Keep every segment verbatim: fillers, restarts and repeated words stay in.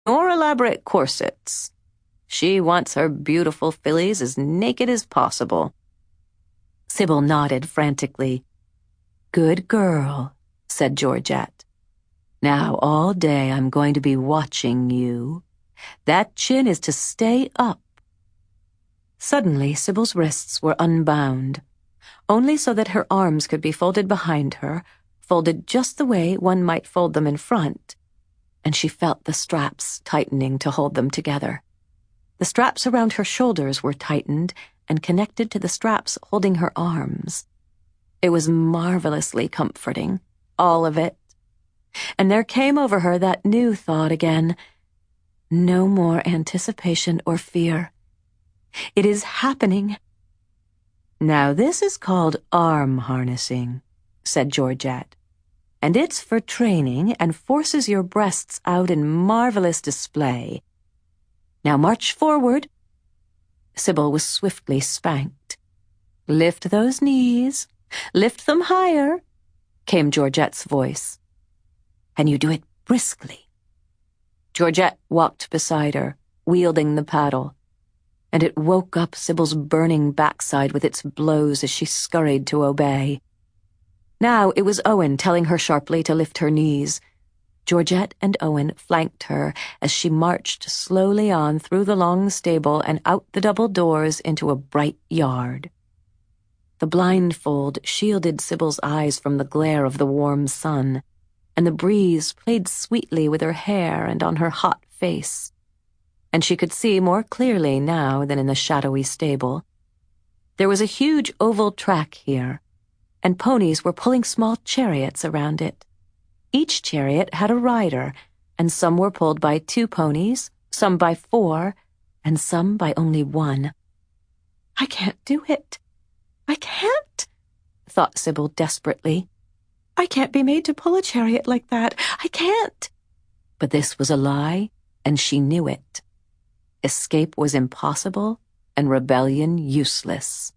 nor elaborate corsets. She wants her beautiful fillies as naked as possible." Sybil nodded frantically. "Good girl," said Georgette. "Now all day I'm going to be watching you. That chin is to stay up." Suddenly, Sybil's wrists were unbound, only so that her arms could be folded behind her, folded just the way one might fold them in front, and she felt the straps tightening to hold them together. The straps around her shoulders were tightened and connected to the straps holding her arms. It was marvelously comforting, all of it. And there came over her that new thought again. No more anticipation or fear. It is happening. "Now this is called arm harnessing," said Georgette, "and it's for training and forces your breasts out in marvelous display. Now march forward." Sybil was swiftly spanked. "Lift those knees. Lift them higher," came Georgette's voice. "And you do it briskly." Georgette walked beside her, wielding the paddle, and it woke up Sybil's burning backside with its blows as she scurried to obey. Now it was Owen telling her sharply to lift her knees. Georgette and Owen flanked her as she marched slowly on through the long stable and out the double doors into a bright yard. The blindfold shielded Sybil's eyes from the glare of the warm sun, and the breeze played sweetly with her hair and on her hot face, and she could see more clearly now than in the shadowy stable. There was a huge oval track here, and ponies were pulling small chariots around it. Each chariot had a rider, and some were pulled by two ponies, some by four, and some by only one. "I can't do it. I can't," thought Sybil desperately. "I can't be made to pull a chariot like that. I can't." But this was a lie, and she knew it. Escape was impossible, and rebellion useless.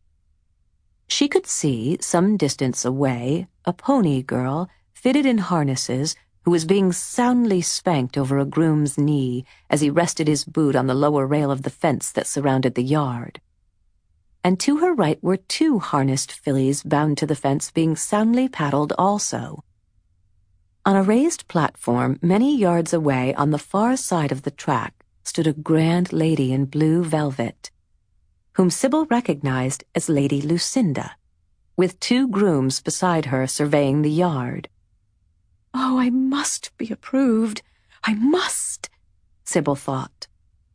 She could see, some distance away, a pony girl, fitted in harnesses, who was being soundly spanked over a groom's knee as he rested his boot on the lower rail of the fence that surrounded the yard. And to her right were two harnessed fillies bound to the fence being soundly paddled also. On a raised platform many yards away on the far side of the track stood a grand lady in blue velvet, whom Sybil recognized as Lady Lucinda, with two grooms beside her surveying the yard. "Oh, I must be approved. I must," Sybil thought.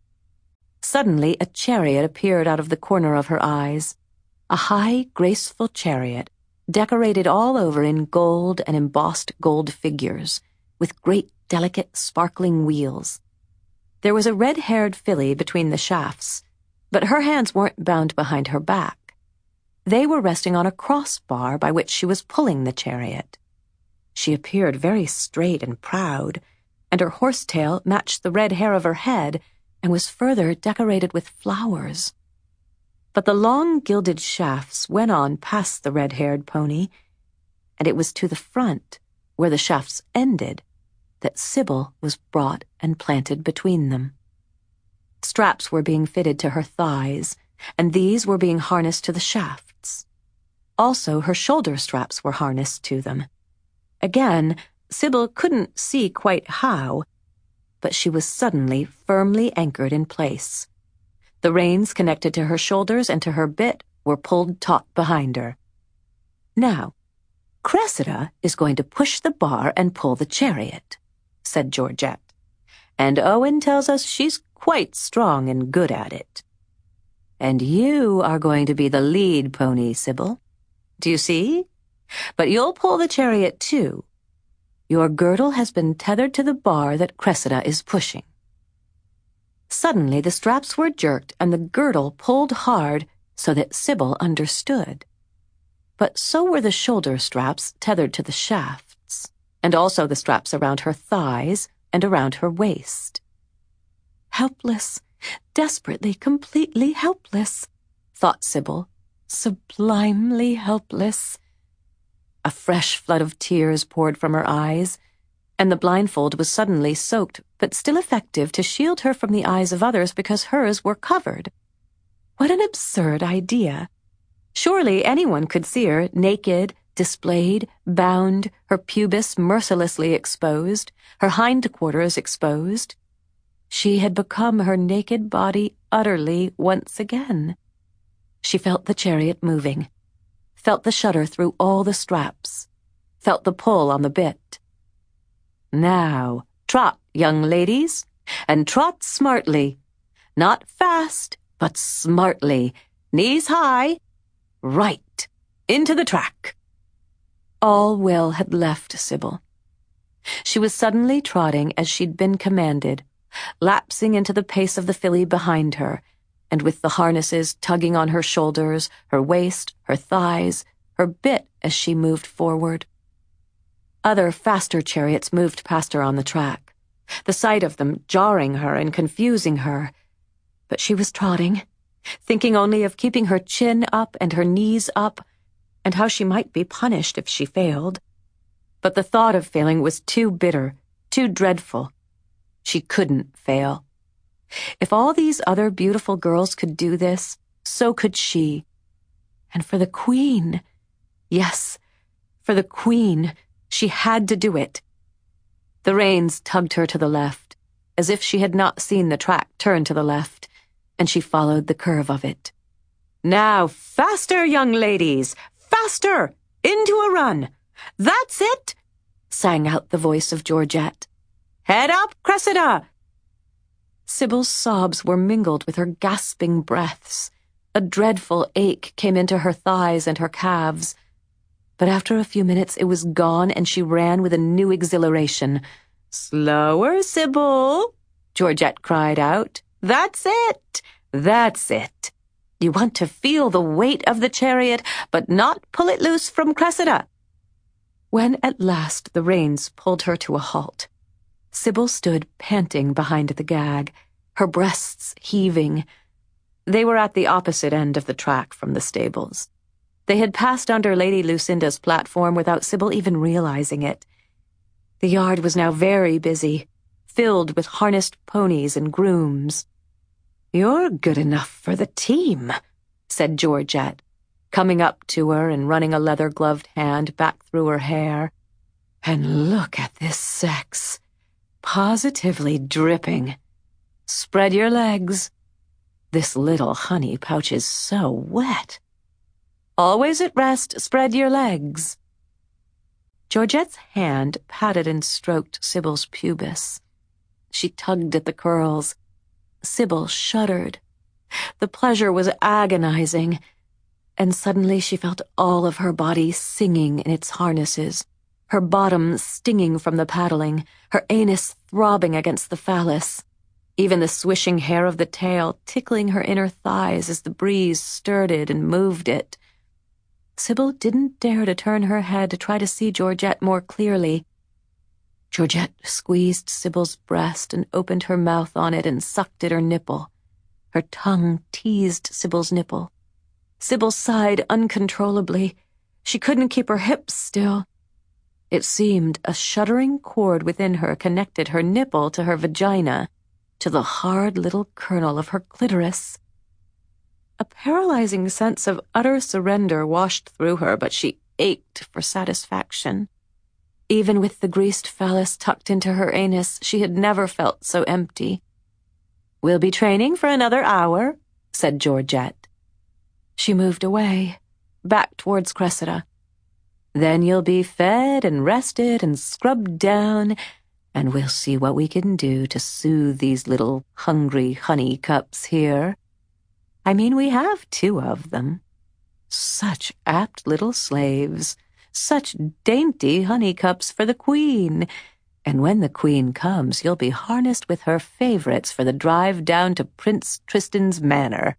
Suddenly a chariot appeared out of the corner of her eyes, a high, graceful chariot, decorated all over in gold and embossed gold figures, with great, delicate, sparkling wheels. There was a red-haired filly between the shafts, but her hands weren't bound behind her back. They were resting on a crossbar by which she was pulling the chariot. She appeared very straight and proud, and her horsetail matched the red hair of her head and was further decorated with flowers. But the long gilded shafts went on past the red-haired pony, and it was to the front, where the shafts ended, that Sybil was brought and planted between them. Straps were being fitted to her thighs, and these were being harnessed to the shafts. Also, her shoulder straps were harnessed to them. Again, Sybil couldn't see quite how, but she was suddenly firmly anchored in place. The reins connected to her shoulders and to her bit were pulled taut behind her. "Now, Cressida is going to push the bar and pull the chariot," said Georgette, "and Owen tells us she's quite strong and good at it. And you are going to be the lead pony, Sybil. Do you see? But you'll pull the chariot too. Your girdle has been tethered to the bar that Cressida is pushing." Suddenly the straps were jerked and the girdle pulled hard so that Sybil understood. But so were the shoulder straps tethered to the shafts, and also the straps around her thighs and around her waist. Helpless, desperately, completely helpless, thought Sybil, sublimely helpless. A fresh flood of tears poured from her eyes, and the blindfold was suddenly soaked, but still effective to shield her from the eyes of others because hers were covered. What an absurd idea! Surely anyone could see her naked, displayed, bound, her pubis mercilessly exposed, her hindquarters exposed. She had become her naked body utterly once again. She felt the chariot moving, felt the shudder through all the straps, felt the pull on the bit. Now, trot, young ladies, and trot smartly. Not fast, but smartly. Knees high. Right. Into the track. All will had left Sybil. She was suddenly trotting as she'd been commanded, lapsing into the pace of the filly behind her, and with the harnesses tugging on her shoulders, her waist, her thighs, her bit as she moved forward. Other faster chariots moved past her on the track, the sight of them jarring her and confusing her. But she was trotting, thinking only of keeping her chin up and her knees up, and how she might be punished if she failed. But the thought of failing was too bitter, too dreadful. She couldn't fail. If all these other beautiful girls could do this, so could she. And for the Queen, yes, for the Queen, she had to do it. The reins tugged her to the left, as if she had not seen the track turn to the left, and she followed the curve of it. Now, faster, young ladies, faster, into a run. That's it, sang out the voice of Georgette. Head up, Cressida! Sybil's sobs were mingled with her gasping breaths. A dreadful ache came into her thighs and her calves. But after a few minutes it was gone, and she ran with a new exhilaration. Slower, Sybil, Georgette cried out. That's it, that's it. You want to feel the weight of the chariot, but not pull it loose from Cressida. When at last the reins pulled her to a halt, Sybil stood panting behind the gag, her breasts heaving. They were at the opposite end of the track from the stables. They had passed under Lady Lucinda's platform without Sybil even realizing it. The yard was now very busy, filled with harnessed ponies and grooms. You're good enough for the team, said Georgette, coming up to her and running a leather-gloved hand back through her hair. And look at this sex. Positively dripping. Spread your legs. This little honey pouch is so wet. Always at rest, spread your legs. Georgette's hand patted and stroked Sybil's pubis. She tugged at the curls. Sybil shuddered. The pleasure was agonizing, and suddenly she felt all of her body singing in its harnesses, her bottom stinging from the paddling, her anus throbbing against the phallus, even the swishing hair of the tail tickling her inner thighs as the breeze stirred it and moved it. Sybil didn't dare to turn her head to try to see Georgette more clearly. Georgette squeezed Sybil's breast and opened her mouth on it and sucked at her nipple. Her tongue teased Sybil's nipple. Sybil sighed uncontrollably. She couldn't keep her hips still. It seemed a shuddering cord within her connected her nipple to her vagina, to the hard little kernel of her clitoris. A paralyzing sense of utter surrender washed through her, but she ached for satisfaction. Even with the greased phallus tucked into her anus, she had never felt so empty. We'll be training for another hour, said Georgette. She moved away, back towards Cressida. Then you'll be fed and rested and scrubbed down, and we'll see what we can do to soothe these little hungry honey cups here. I mean, we have two of them. Such apt little slaves. Such dainty honeycups for the Queen. And when the Queen comes, you'll be harnessed with her favorites for the drive down to Prince Tristan's manor.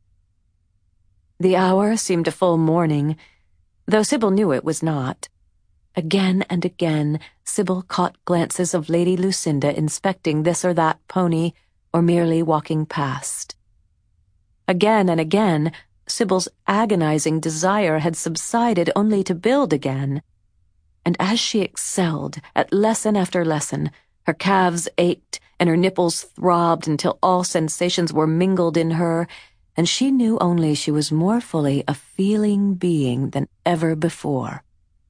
The hour seemed a full morning, though Sybil knew it was not. Again and again, Sybil caught glances of Lady Lucinda inspecting this or that pony, or merely walking past. Again and again, Sybil's agonizing desire had subsided only to build again. And and as she excelled at lesson after lesson, her calves ached and her nipples throbbed until all sensations were mingled in her, and she knew only she was more fully a feeling being than ever before.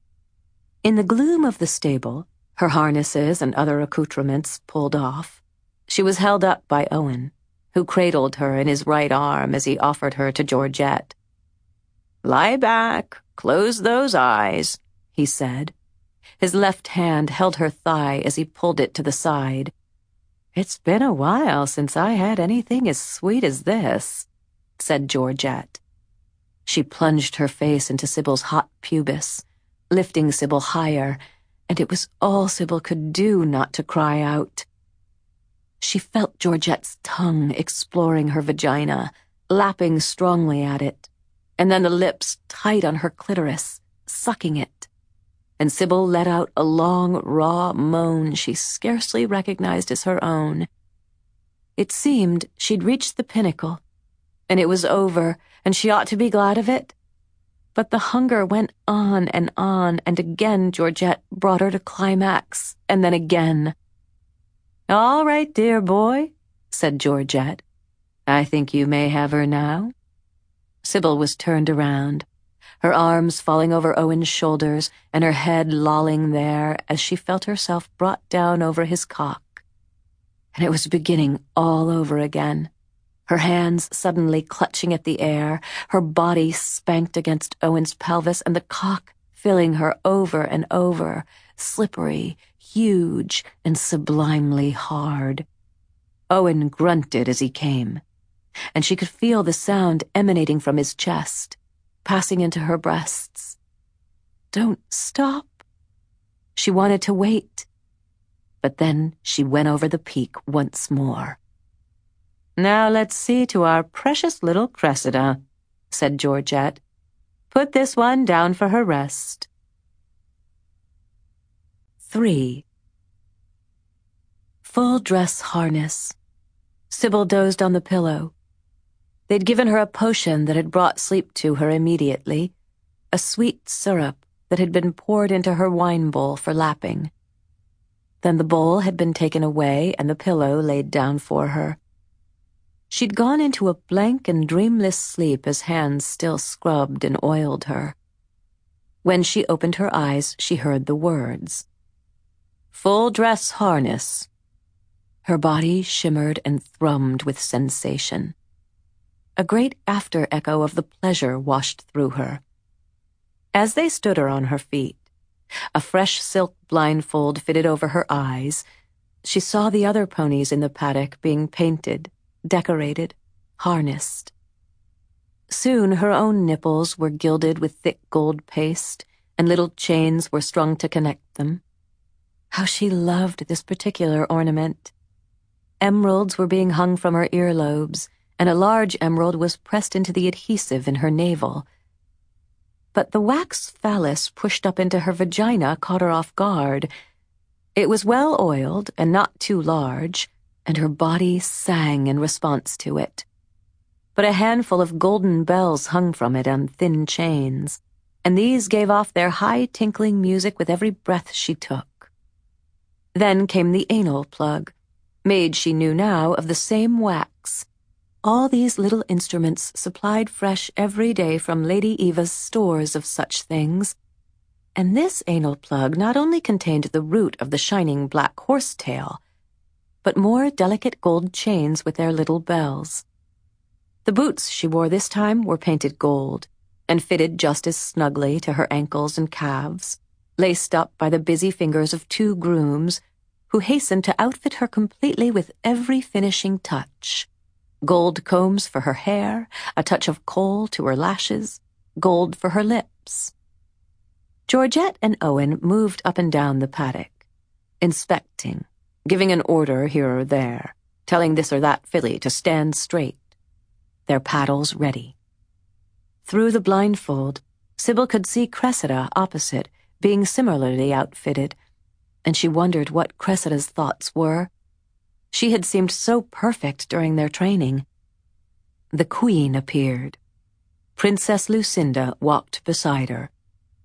In the gloom of the stable, her harnesses and other accoutrements pulled off, she was held up by Owen, who cradled her in his right arm as he offered her to Georgette. "Lie back, close those eyes," he said. His left hand held her thigh as he pulled it to the side. "It's been a while since I had anything as sweet as this," said Georgette. She plunged her face into Sybil's hot pubis, lifting Sybil higher, and it was all Sybil could do not to cry out. She felt Georgette's tongue exploring her vagina, lapping strongly at it, and then the lips tight on her clitoris, sucking it. And Sybil let out a long, raw moan she scarcely recognized as her own. It seemed she'd reached the pinnacle, and it was over, and she ought to be glad of it. But the hunger went on and on, and again Georgette brought her to climax, and then again. "All right, dear boy," said Georgette. "I think you may have her now." Sybil was turned around, her arms falling over Owen's shoulders and her head lolling there as she felt herself brought down over his cock. And it was beginning all over again, her hands suddenly clutching at the air, her body spanked against Owen's pelvis, and the cock filling her over and over, slippery, huge, and sublimely hard. Owen grunted as he came, and she could feel the sound emanating from his chest, passing into her breasts. Don't stop. She wanted to wait, but then she went over the peak once more. "Now let's see to our precious little Cressida," said Georgette. "Put this one down for her rest." Three. Full dress harness. Sybil dozed on the pillow. They'd given her a potion that had brought sleep to her immediately, a sweet syrup that had been poured into her wine bowl for lapping. Then the bowl had been taken away and the pillow laid down for her. She'd gone into a blank and dreamless sleep as hands still scrubbed and oiled her. When she opened her eyes, she heard the words. "Full dress harness." Her body shimmered and thrummed with sensation. A great after-echo of the pleasure washed through her. As they stood her on her feet, a fresh silk blindfold fitted over her eyes, she saw the other ponies in the paddock being painted, decorated, harnessed. Soon her own nipples were gilded with thick gold paste, and little chains were strung to connect them. How she loved this particular ornament. Emeralds were being hung from her earlobes, and a large emerald was pressed into the adhesive in her navel. But the wax phallus pushed up into her vagina caught her off guard. It was well oiled and not too large, and her body sang in response to it. But a handful of golden bells hung from it on thin chains, and these gave off their high tinkling music with every breath she took. Then came the anal plug, made, she knew now, of the same wax. All these little instruments supplied fresh every day from Lady Eva's stores of such things, and this anal plug not only contained the root of the shining black horsetail, but more delicate gold chains with their little bells. The boots she wore this time were painted gold, and fitted just as snugly to her ankles and calves, laced up by the busy fingers of two grooms, who hastened to outfit her completely with every finishing touch. Gold combs for her hair, a touch of kohl to her lashes, gold for her lips. Georgette and Owen moved up and down the paddock, inspecting, giving an order here or there, telling this or that filly to stand straight, their paddles ready. Through the blindfold, Sybil could see Cressida opposite, being similarly outfitted, and she wondered what Cressida's thoughts were. She had seemed so perfect during their training. The Queen appeared. Princess Lucinda walked beside her.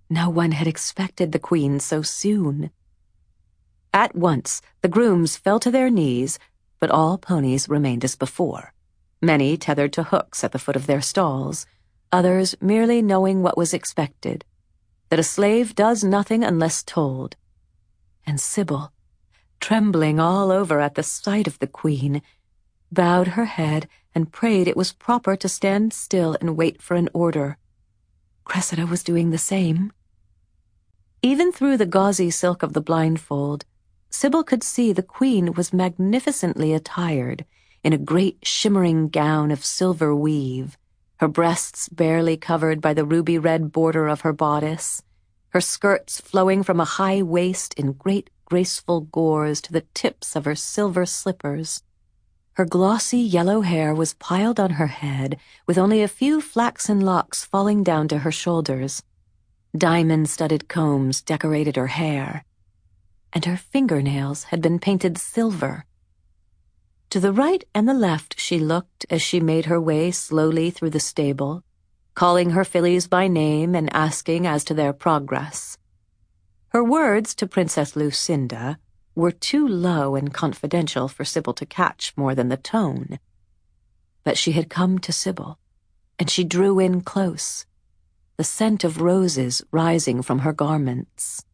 No one had expected the Queen so soon. At once, the grooms fell to their knees, but all ponies remained as before, many tethered to hooks at the foot of their stalls, others merely knowing what was expected, that a slave does nothing unless told. And Sybil, trembling all over at the sight of the Queen, bowed her head and prayed it was proper to stand still and wait for an order. Cressida was doing the same. Even through the gauzy silk of the blindfold, Sybil could see the Queen was magnificently attired in a great shimmering gown of silver weave, her breasts barely covered by the ruby-red border of her bodice, her skirts flowing from a high waist in great graceful gores to the tips of her silver slippers. Her glossy yellow hair was piled on her head, with only a few flaxen locks falling down to her shoulders. Diamond-studded combs decorated her hair, and her fingernails had been painted silver. To the right and the left she looked as she made her way slowly through the stable, calling her fillies by name and asking as to their progress. Her words to Princess Lucinda were too low and confidential for Sybil to catch more than the tone. But she had come to Sybil, and she drew in close, the scent of roses rising from her garments.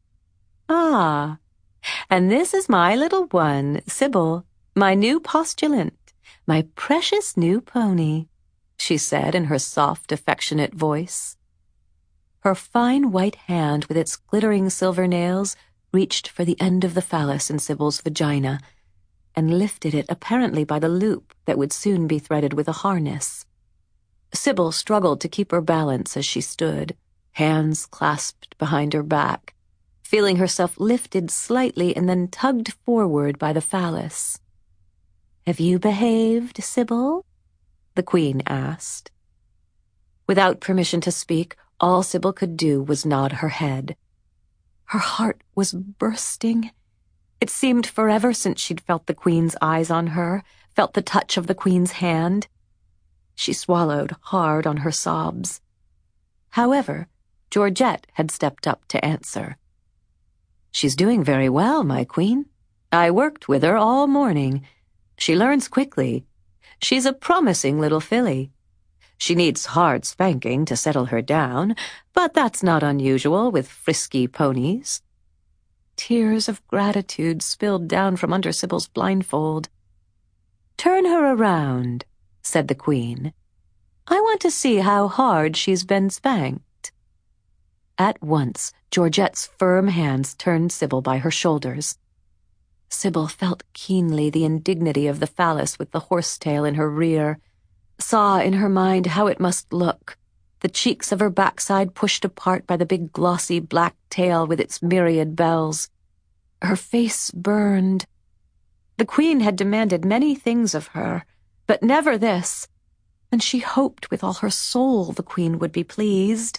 "Ah, and this is my little one, Sybil, my new postulant, my precious new pony," she said in her soft, affectionate voice. Her fine white hand with its glittering silver nails reached for the end of the phallus in Sybil's vagina and lifted it apparently by the loop that would soon be threaded with a harness. Sybil struggled to keep her balance as she stood, hands clasped behind her back, feeling herself lifted slightly and then tugged forward by the phallus. "Have you behaved, Sybil?" the Queen asked. Without permission to speak, all Sybil could do was nod her head. Her heart was bursting. It seemed forever since she'd felt the Queen's eyes on her, felt the touch of the Queen's hand. She swallowed hard on her sobs. However, Georgette had stepped up to answer. "She's doing very well, my Queen. I worked with her all morning. She learns quickly. She's a promising little filly. She needs hard spanking to settle her down, but that's not unusual with frisky ponies." Tears of gratitude spilled down from under Sybil's blindfold. "Turn her around," said the Queen. "I want to see how hard she's been spanked." At once, Georgette's firm hands turned Sybil by her shoulders. Sybil felt keenly the indignity of the phallus with the horsetail in her rear, saw in her mind how it must look, the cheeks of her backside pushed apart by the big glossy black tail with its myriad bells. Her face burned. The Queen had demanded many things of her, but never this, and she hoped with all her soul the Queen would be pleased.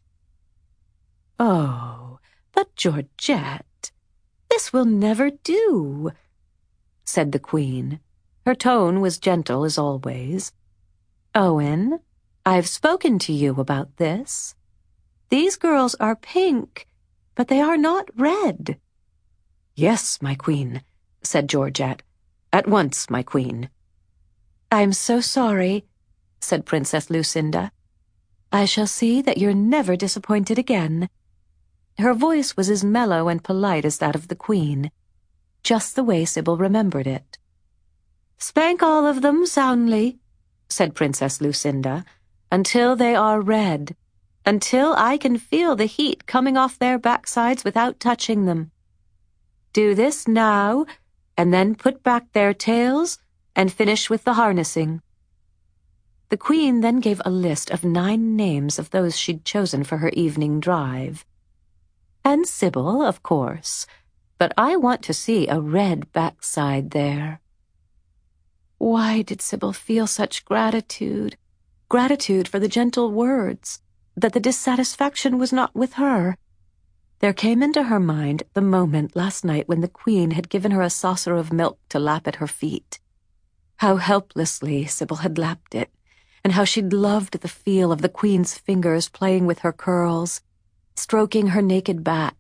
"Oh, but Georgette, this will never do," said the Queen. Her tone was gentle as always. "Owen, I've spoken to you about this. These girls are pink, but they are not red." "Yes, my Queen," said Georgette. "At once, my Queen." "I'm so sorry," said Princess Lucinda. "I shall see that you're never disappointed again." Her voice was as mellow and polite as that of the Queen, just the way Sybil remembered it. "Spank all of them soundly," said Princess Lucinda, "until they are red, until I can feel the heat coming off their backsides without touching them. Do this now, and then put back their tails and finish with the harnessing." The Queen then gave a list of nine names of those she'd chosen for her evening drive. "And Sybil, of course, but I want to see a red backside there." Why did Sybil feel such gratitude? Gratitude for the gentle words, that the dissatisfaction was not with her. There came into her mind the moment last night when the Queen had given her a saucer of milk to lap at her feet. How helplessly Sybil had lapped it, and how she'd loved the feel of the Queen's fingers playing with her curls. stroking her naked back.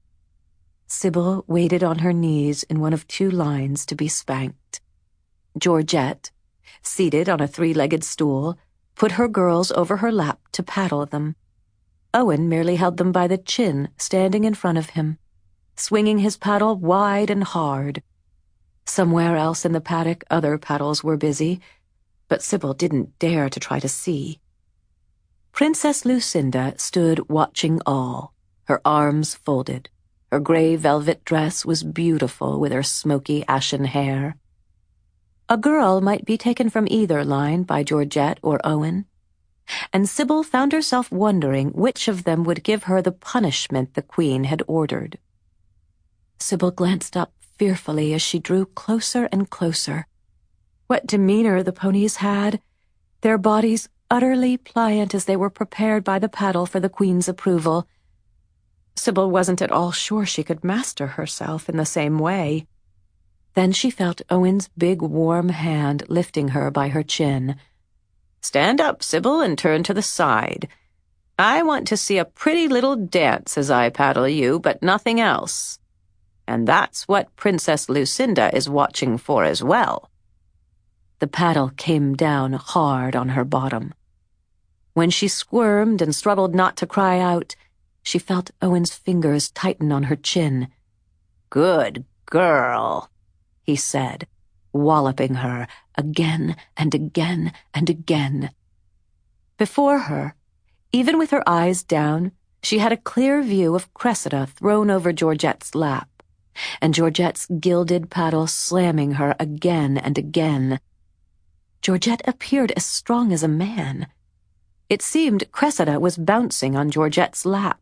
Sybil waited on her knees in one of two lines to be spanked. Georgette, seated on a three-legged stool, put her girls over her lap to paddle them. Owen merely held them by the chin, standing in front of him, swinging his paddle wide and hard. Somewhere else in the paddock other paddles were busy, but Sybil didn't dare to try to see. Princess Lucinda stood watching all, her arms folded. Her gray velvet dress was beautiful with her smoky ashen hair. A girl might be taken from either line by Georgette or Owen, and Sybil found herself wondering which of them would give her the punishment the Queen had ordered. Sybil glanced up fearfully as she drew closer and closer. What demeanor the ponies had, their bodies utterly pliant as they were prepared by the paddle for the Queen's approval. Sybil wasn't at all sure she could master herself in the same way. Then she felt Owen's big warm hand lifting her by her chin. "Stand up, Sybil, and turn to the side. I want to see a pretty little dance as I paddle you, but nothing else. And that's what Princess Lucinda is watching for as well." The paddle came down hard on her bottom. When she squirmed and struggled not to cry out, she felt Owen's fingers tighten on her chin. "Good girl," he said, walloping her again and again and again. Before her, even with her eyes down, she had a clear view of Cressida thrown over Georgette's lap, and Georgette's gilded paddle slamming her again and again. Georgette appeared as strong as a man. It seemed Cressida was bouncing on Georgette's lap.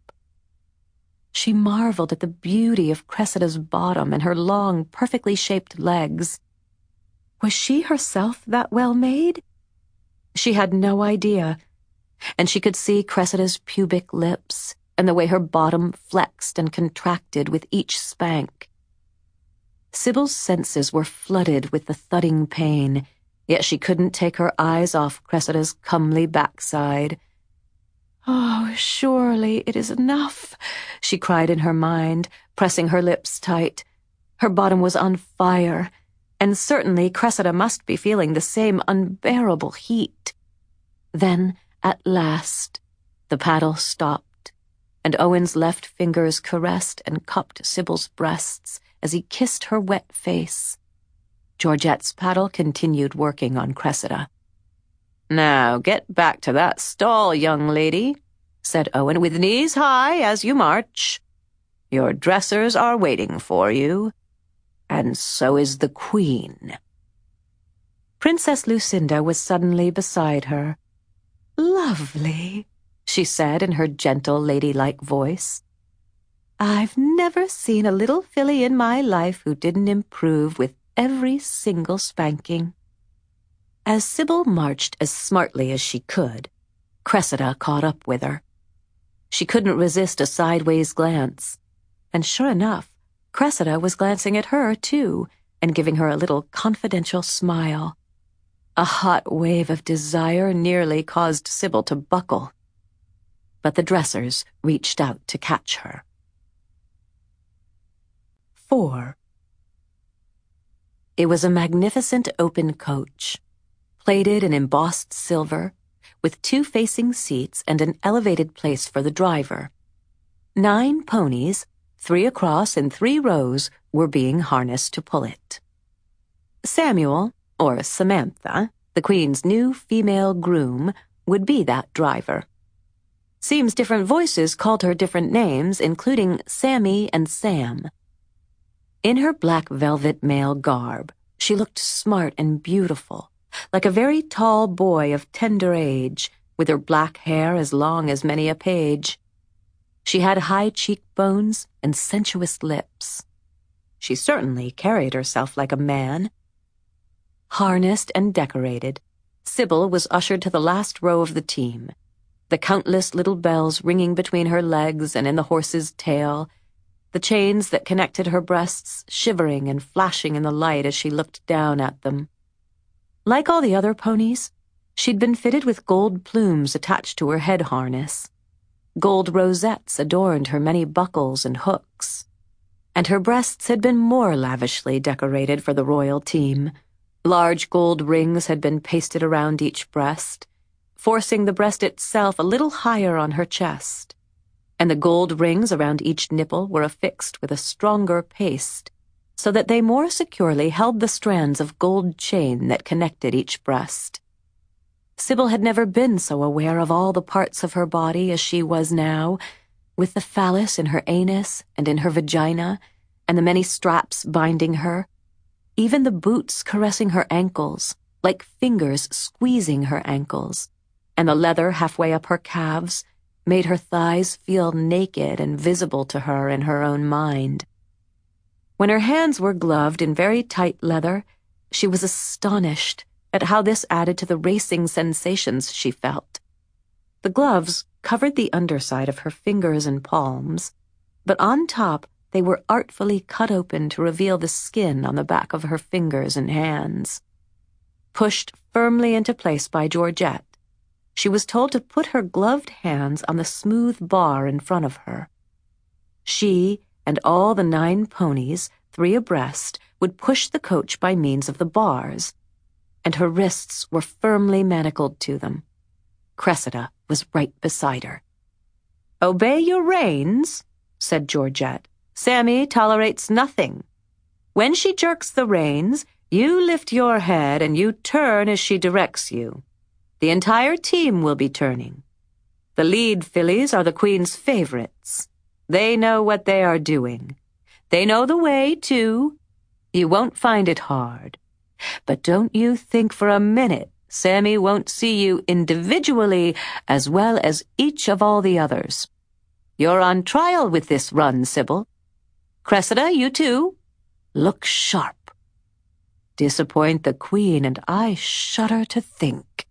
She marveled at the beauty of Cressida's bottom and her long, perfectly shaped legs. Was she herself that well made? She had no idea, and she could see Cressida's pubic lips and the way her bottom flexed and contracted with each spank. Sybil's senses were flooded with the thudding pain, yet she couldn't take her eyes off Cressida's comely backside. "Oh, surely it is enough," she cried in her mind, pressing her lips tight. Her bottom was on fire, and certainly Cressida must be feeling the same unbearable heat. Then, at last, the paddle stopped, and Owen's left fingers caressed and cupped Sybil's breasts as he kissed her wet face. Georgette's paddle continued working on Cressida. "Now get back to that stall, young lady," said Owen, "with knees high as you march. Your dressers are waiting for you, and so is the Queen." Princess Lucinda was suddenly beside her. "Lovely," she said in her gentle, ladylike voice. "I've never seen a little filly in my life who didn't improve with every single spanking." As Sybil marched as smartly as she could, Cressida caught up with her. She couldn't resist a sideways glance, and sure enough, Cressida was glancing at her, too, and giving her a little confidential smile. A hot wave of desire nearly caused Sybil to buckle, but the dressers reached out to catch her. Four. It was a magnificent open coach, plated in embossed silver, with two facing seats and an elevated place for the driver. Nine ponies, three across in three rows, were being harnessed to pull it. Samuel, or Samantha, the Queen's new female groom, would be that driver. Seems different voices called her different names, including Sammy and Sam. In her black velvet male garb, she looked smart and beautiful, like a very tall boy of tender age, with her black hair as long as many a page. She had high cheekbones and sensuous lips. She certainly carried herself like a man. Harnessed and decorated, Sybil was ushered to the last row of the team, the countless little bells ringing between her legs and in the horse's tail, the chains that connected her breasts shivering and flashing in the light as she looked down at them. Like all the other ponies, she'd been fitted with gold plumes attached to her head harness. Gold rosettes adorned her many buckles and hooks, and her breasts had been more lavishly decorated for the royal team. Large gold rings had been pasted around each breast, forcing the breast itself a little higher on her chest, and the gold rings around each nipple were affixed with a stronger paste, so that they more securely held the strands of gold chain that connected each breast. Sybil had never been so aware of all the parts of her body as she was now, with the phallus in her anus and in her vagina, and the many straps binding her, even the boots caressing her ankles, like fingers squeezing her ankles, and the leather halfway up her calves made her thighs feel naked and visible to her in her own mind. When her hands were gloved in very tight leather, she was astonished at how this added to the racing sensations she felt. The gloves covered the underside of her fingers and palms, but on top they were artfully cut open to reveal the skin on the back of her fingers and hands. Pushed firmly into place by Georgette, she was told to put her gloved hands on the smooth bar in front of her. She and all the nine ponies, three abreast, would push the coach by means of the bars, and her wrists were firmly manacled to them. Cressida was right beside her. "Obey your reins," said Georgette. "Sammy tolerates nothing. When she jerks the reins, you lift your head and you turn as she directs you. The entire team will be turning. The lead fillies are the Queen's favorites. They know what they are doing. They know the way, too. You won't find it hard. But don't you think for a minute Sammy won't see you individually as well as each of all the others. You're on trial with this run, Sybil. Cressida, you too. Look sharp. Disappoint the Queen, and I shudder to think."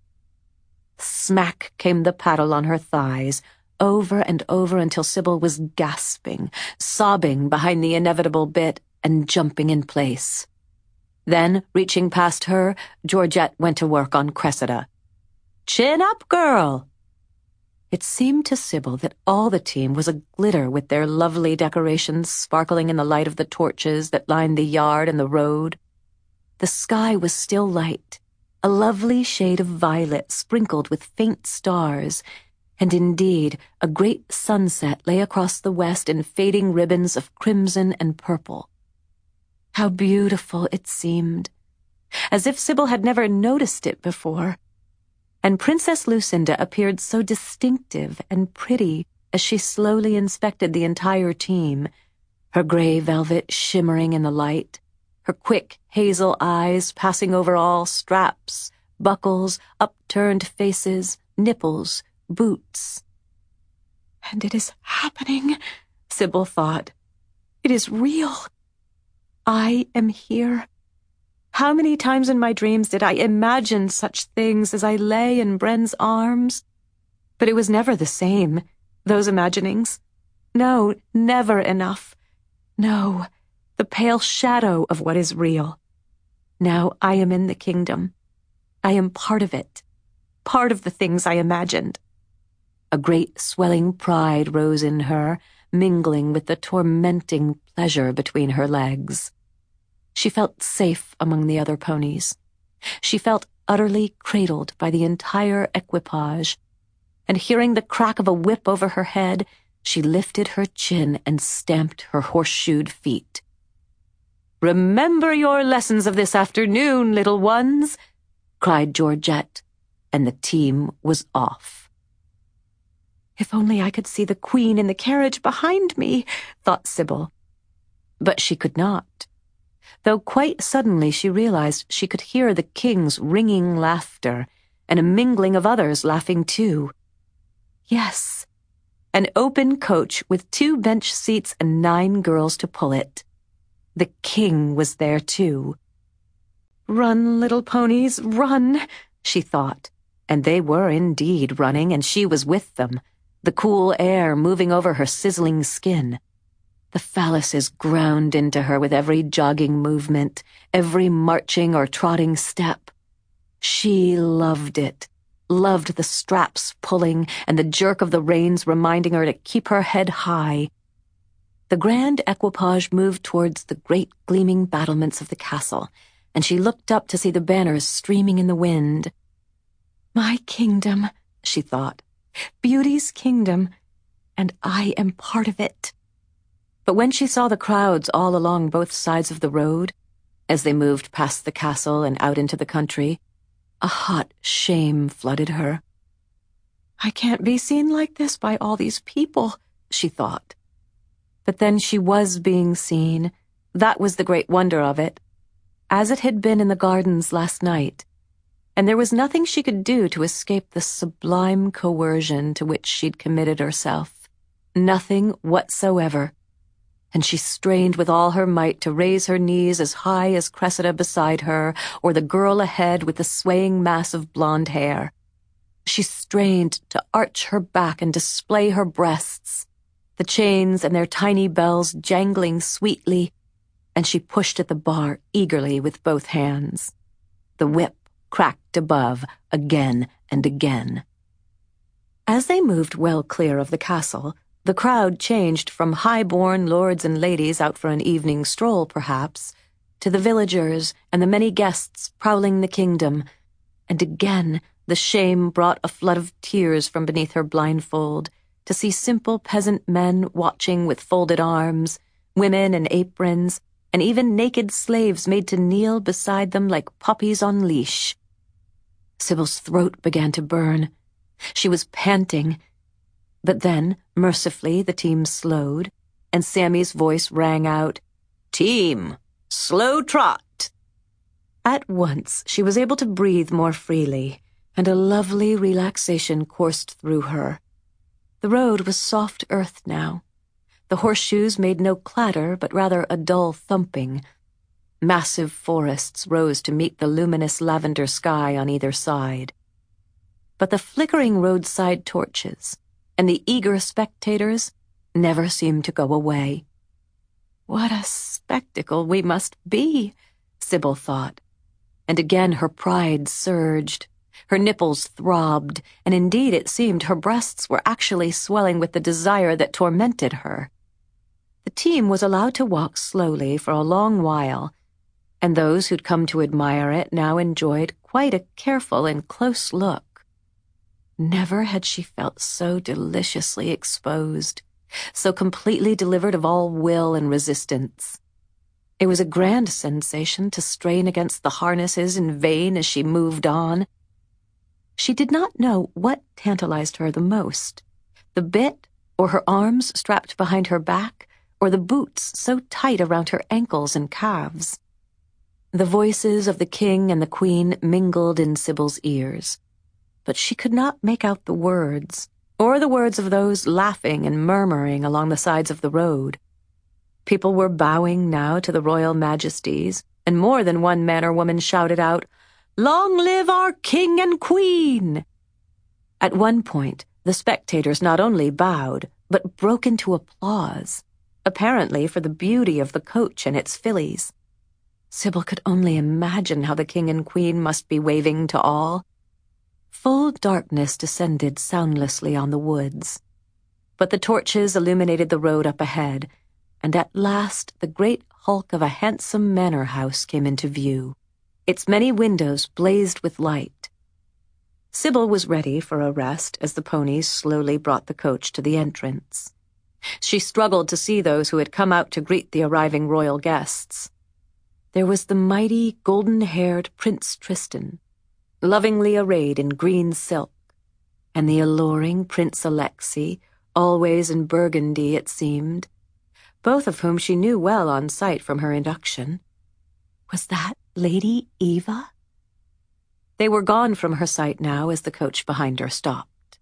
Smack came the paddle on her thighs, over and over until Sybil was gasping, sobbing behind the inevitable bit and jumping in place. Then, reaching past her, Georgette went to work on Cressida. "Chin up, girl." It seemed to Sybil that all the team was aglitter with their lovely decorations sparkling in the light of the torches that lined the yard and the road. The sky was still light, a lovely shade of violet sprinkled with faint stars, and indeed a great sunset lay across the west in fading ribbons of crimson and purple. How beautiful it seemed, as if Sybil had never noticed it before, and Princess Lucinda appeared so distinctive and pretty as she slowly inspected the entire team, her gray velvet shimmering in the light, her quick hazel eyes passing over all straps, buckles, upturned faces, nipples, boots. "And it is happening," Sybil thought. "It is real. I am here. How many times in my dreams did I imagine such things as I lay in Bren's arms? But it was never the same, those imaginings. No, never enough. No, the pale shadow of what is real. Now I am in the kingdom. I am part of it, part of the things I imagined." A great swelling pride rose in her, mingling with the tormenting pleasure between her legs. She felt safe among the other ponies. She felt utterly cradled by the entire equipage, and hearing the crack of a whip over her head, she lifted her chin and stamped her horseshoed feet. "Remember your lessons of this afternoon, little ones," cried Georgette, and the team was off. "If only I could see the Queen in the carriage behind me," thought Sybil. But she could not, though quite suddenly she realized she could hear the King's ringing laughter and a mingling of others laughing too. Yes, an open coach with two bench seats and nine girls to pull it. The King was there too. "Run, little ponies, run," she thought, and they were indeed running, and she was with them, the cool air moving over her sizzling skin. The phalluses ground into her with every jogging movement, every marching or trotting step. She loved it, loved the straps pulling and the jerk of the reins reminding her to keep her head high. The grand equipage moved towards the great gleaming battlements of the castle, and she looked up to see the banners streaming in the wind. My kingdom, she thought, Beauty's kingdom, and I am part of it. But when she saw the crowds all along both sides of the road, as they moved past the castle and out into the country, a hot shame flooded her. I can't be seen like this by all these people, she thought. But then she was being seen. That was the great wonder of it, as it had been in the gardens last night, and there was nothing she could do to escape the sublime coercion to which she'd committed herself. Nothing whatsoever. And she strained with all her might to raise her knees as high as Cressida beside her, or the girl ahead with the swaying mass of blonde hair. She strained to arch her back and display her breasts, the chains and their tiny bells jangling sweetly, and she pushed at the bar eagerly with both hands. The whip cracked above again and again. As they moved well clear of the castle, the crowd changed from high-born lords and ladies out for an evening stroll, perhaps, to the villagers and the many guests prowling the kingdom, and again the shame brought a flood of tears from beneath her blindfold to see simple peasant men watching with folded arms, women in aprons, and even naked slaves made to kneel beside them like puppies on leash. Sybil's throat began to burn. She was panting. But then, mercifully, the team slowed, and Sammy's voice rang out, Team, slow trot! At once she was able to breathe more freely, and a lovely relaxation coursed through her. The road was soft earth now. The horseshoes made no clatter, but rather a dull thumping. Massive forests rose to meet the luminous lavender sky on either side. But the flickering roadside torches and the eager spectators never seemed to go away. What a spectacle we must be, Sybil thought, and again her pride surged. Her nipples throbbed, and indeed it seemed her breasts were actually swelling with the desire that tormented her. The team was allowed to walk slowly for a long while, and those who'd come to admire it now enjoyed quite a careful and close look. Never had she felt so deliciously exposed, so completely delivered of all will and resistance. It was a grand sensation to strain against the harnesses in vain as she moved on. She did not know what tantalized her the most, the bit, or her arms strapped behind her back, or the boots so tight around her ankles and calves. The voices of the king and the queen mingled in Sybil's ears, but she could not make out the words, or the words of those laughing and murmuring along the sides of the road. People were bowing now to the royal majesties, and more than one man or woman shouted out, "Long live our king and queen!" At one point, the spectators not only bowed, but broke into applause, apparently for the beauty of the coach and its fillies. Sybil could only imagine how the king and queen must be waving to all. Full darkness descended soundlessly on the woods, but the torches illuminated the road up ahead, and at last the great hulk of a handsome manor house came into view. Its many windows blazed with light. Sybil was ready for a rest as the ponies slowly brought the coach to the entrance. She struggled to see those who had come out to greet the arriving royal guests. There was the mighty, golden-haired Prince Tristan, lovingly arrayed in green silk, and the alluring Prince Alexei, always in burgundy, it seemed, both of whom she knew well on sight from her induction. Was that Lady Eva? They were gone from her sight now as the coach behind her stopped.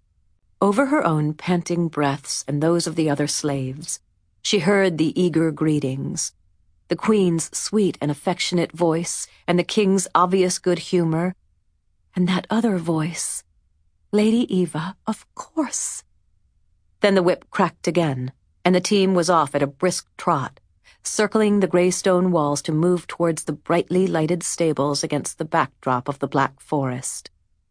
Over her own panting breaths and those of the other slaves, she heard the eager greetings, the queen's sweet and affectionate voice, and the king's obvious good humor, and that other voice, Lady Eva, of course. Then the whip cracked again, and the team was off at a brisk trot, circling the gray stone walls to move towards the brightly lighted stables against the backdrop of the black forest.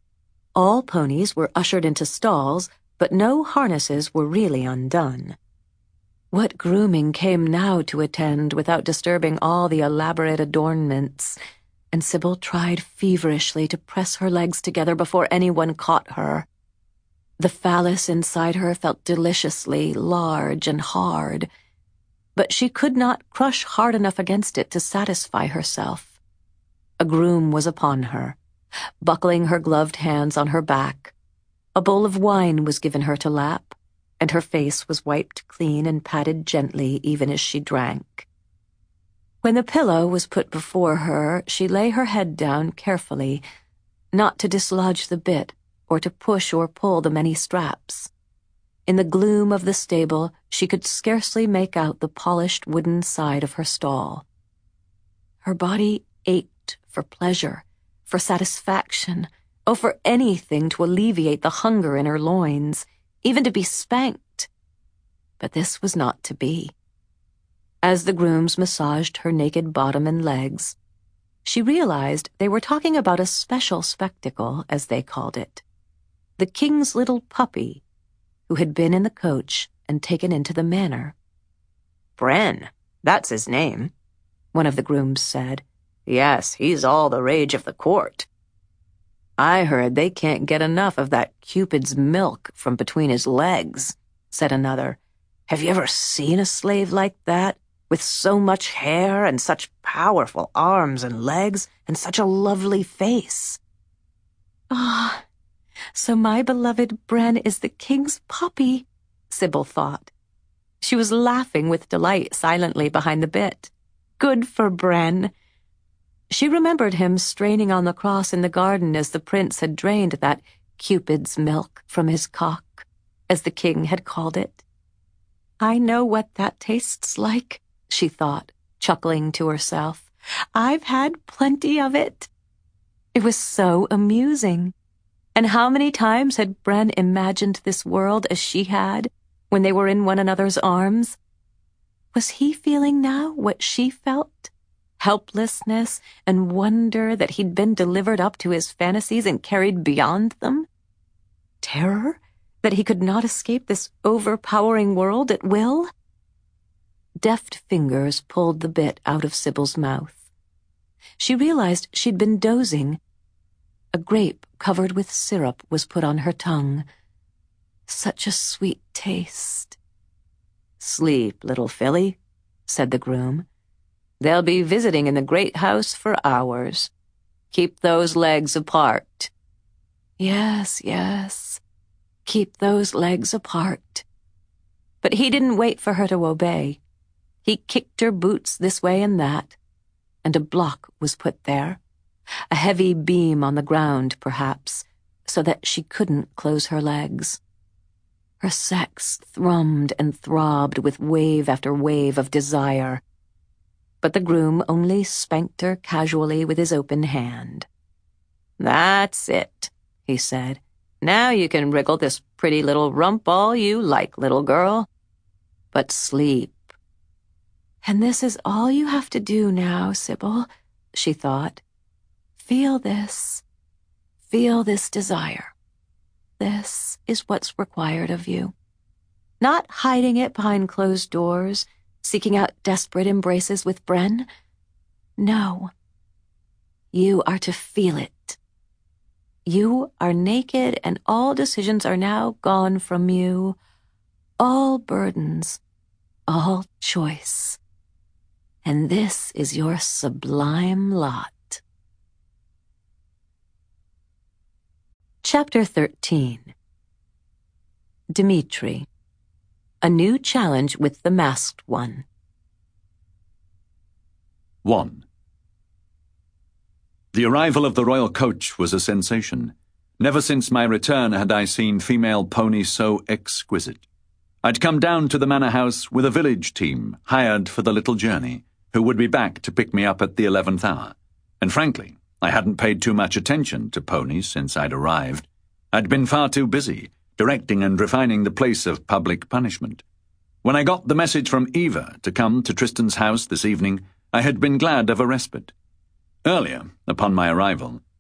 All ponies were ushered into stalls, but no harnesses were really undone. What grooming came now to attend without disturbing all the elaborate adornments? And Sybil tried feverishly to press her legs together before anyone caught her. The phallus inside her felt deliciously large and hard, but she could not crush hard enough against it to satisfy herself. A groom was upon her, buckling her gloved hands on her back. A bowl of wine was given her to lap, and her face was wiped clean and patted gently even as she drank. When the pillow was put before her, she lay her head down carefully, not to dislodge the bit or to push or pull the many straps. In the gloom of the stable, she could scarcely make out the polished wooden side of her stall. Her body ached for pleasure, for satisfaction, oh, for anything to alleviate the hunger in her loins, even to be spanked. But this was not to be. As the grooms massaged her naked bottom and legs, she realized they were talking about a special spectacle, as they called it. The king's little puppy, who had been in the coach and taken into the manor. "Bren, that's his name," one of the grooms said. "Yes, he's all the rage of the court." "I heard they can't get enough of that Cupid's milk from between his legs," said another. "Have you ever seen a slave like that, with so much hair and such powerful arms and legs and such a lovely face?" Ah, so my beloved Bren is the king's puppy, Sybil thought. She was laughing with delight silently behind the bit. Good for Bren. She remembered him straining on the cross in the garden as the prince had drained that Cupid's milk from his cock, as the king had called it. I know what that tastes like, she thought, chuckling to herself. I've had plenty of it. It was so amusing. And how many times had Bren imagined this world as she had when they were in one another's arms? Was he feeling now what she felt? Helplessness and wonder that he'd been delivered up to his fantasies and carried beyond them? Terror that he could not escape this overpowering world at will? Deft fingers pulled the bit out of Sybil's mouth. She realized she'd been dozing. A grape covered with syrup was put on her tongue. Such a sweet taste. "Sleep, little filly," said the groom. "They'll be visiting in the great house for hours. Keep those legs apart." Yes, yes. Keep those legs apart. But he didn't wait for her to obey. He kicked her boots this way and that, and a block was put there. A heavy beam on the ground, perhaps, so that she couldn't close her legs. Her sex thrummed and throbbed with wave after wave of desire. But the groom only spanked her casually with his open hand. "That's it," he said. "Now you can wriggle this pretty little rump all you like, little girl. But sleep." And this is all you have to do now, Sybil, she thought. Feel this. Feel this desire. This is what's required of you. Not hiding it behind closed doors, seeking out desperate embraces with Bren. No. You are to feel it. You are naked and all decisions are now gone from you. All burdens, all choice. And this is your sublime lot. Chapter thirteen. Dmitri. A new challenge with the masked one. one. The arrival of the royal coach was a sensation. Never since my return had I seen female ponies so exquisite. I'd come down to the manor house with a village team hired for the little journey, who would be back to pick me up at the eleventh hour. And frankly, I hadn't paid too much attention to ponies since I'd arrived. I'd been far too busy, directing and refining the place of public punishment. When I got the message from Eva to come to Tristan's house this evening, I had been glad of a respite. Earlier, upon my arrival,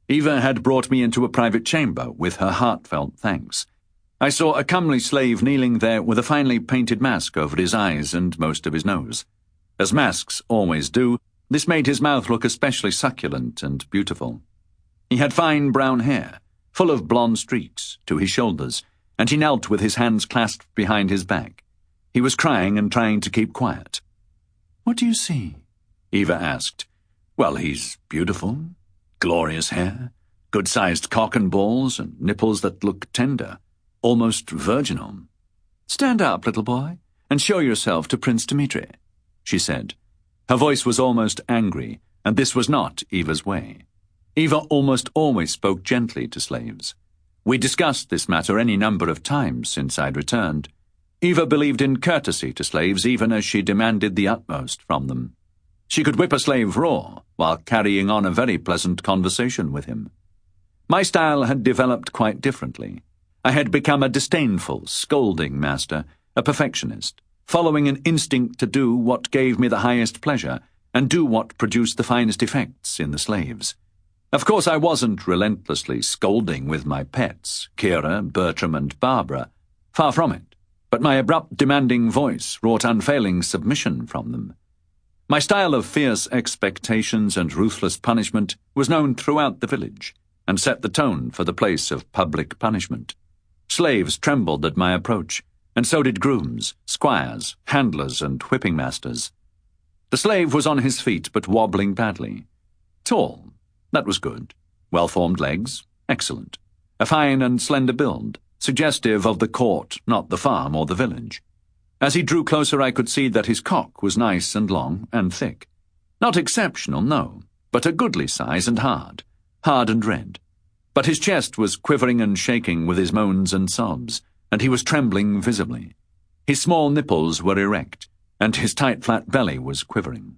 Eva had brought me into a private chamber with her heartfelt thanks. I saw a comely slave kneeling there with a finely painted mask over his eyes and most of his nose. As masks always do, this made his mouth look especially succulent and beautiful. He had fine brown hair, full of blonde streaks, to his shoulders, and he knelt with his hands clasped behind his back. He was crying and trying to keep quiet. "What do you see?" Eva asked. "Well, he's beautiful. Glorious hair, good-sized cock and balls, and nipples that look tender, almost virginal." "Stand up, little boy, and show yourself to Prince Dmitri," she said. Her voice was almost angry, and this was not Eva's way. Eva almost always spoke gently to slaves. We discussed this matter any number of times since I'd returned. Eva believed in courtesy to slaves even as she demanded the utmost from them. She could whip a slave raw while carrying on a very pleasant conversation with him. My style had developed quite differently. I had become a disdainful, scolding master, a perfectionist, following an instinct to do what gave me the highest pleasure and do what produced the finest effects in the slaves. Of course, I wasn't relentlessly scolding with my pets, Kira, Bertram, and Barbara. Far from it. But my abrupt, demanding voice wrought unfailing submission from them. My style of fierce expectations and ruthless punishment was known throughout the village, and set the tone for the place of public punishment. Slaves trembled at my approach, and so did grooms, squires, handlers, and whipping masters. The slave was on his feet, but wobbling badly. Tall, that was good. Well-formed legs, excellent. A fine and slender build, suggestive of the court, not the farm or the village. As he drew closer, I could see that his cock was nice and long and thick. Not exceptional, no, but a goodly size and hard, hard and red. But his chest was quivering and shaking with his moans and sobs, and he was trembling visibly. His small nipples were erect, and his tight flat belly was quivering.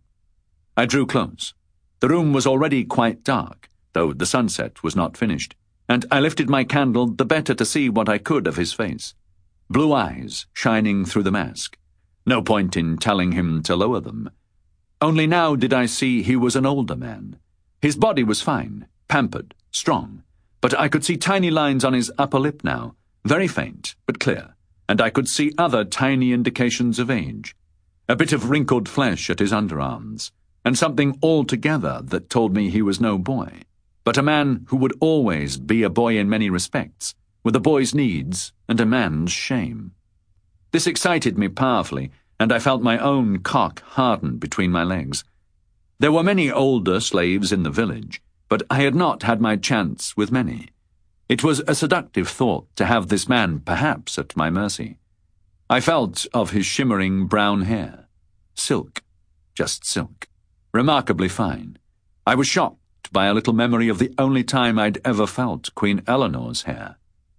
I drew close. The room was already quite dark, though the sunset was not finished, and I lifted my candle the better to see what I could of his face. Blue eyes shining through the mask. No point in telling him to lower them. Only now did I see he was an older man. His body was fine, pampered, strong, but I could see tiny lines on his upper lip now, very faint but clear, and I could see other tiny indications of age. A bit of wrinkled flesh at his underarms, and something altogether that told me he was no boy, but a man who would always be a boy in many respects, with a boy's needs and a man's shame. This excited me powerfully, and I felt my own cock harden between my legs. There were many older slaves in the village, but I had not had my chance with many. It was a seductive thought to have this man perhaps at my mercy. I felt of his shimmering brown hair. Silk, just silk. Remarkably fine. I was shocked by a little memory of the only time I'd ever felt Queen Eleanor's hair.